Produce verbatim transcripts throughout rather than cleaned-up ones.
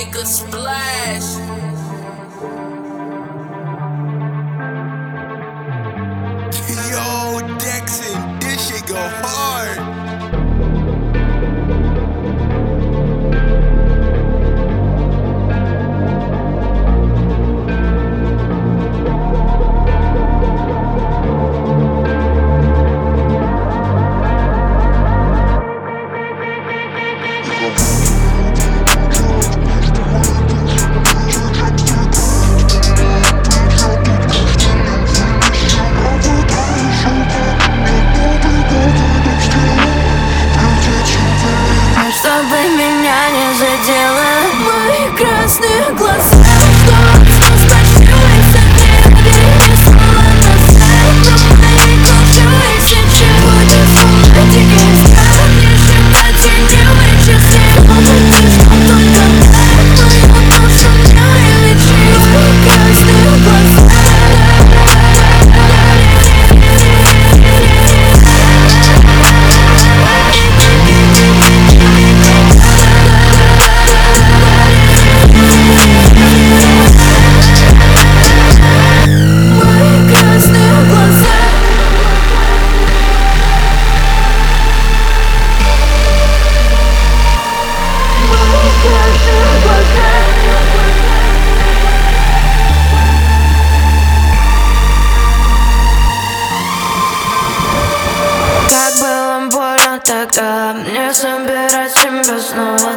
make a splash. Yo, Dexon, this shit go hard. Чтобы меня не задело мои красные глаза, что спустошилась от неверия, снова назад на моей коже. И сейчас будет снова дикий взгляд, не считать теневые часы. Снова ты, что только так мою душу мне лечить. Мои красные глаза. Как было больно тогда мне собирать себя снова.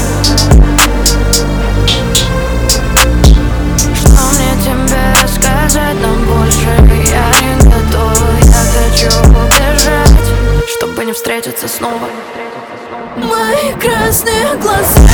Что мне тебе рассказать, но больше я не готова. Я хочу убежать, чтобы не встретиться снова. Мои красные глаза.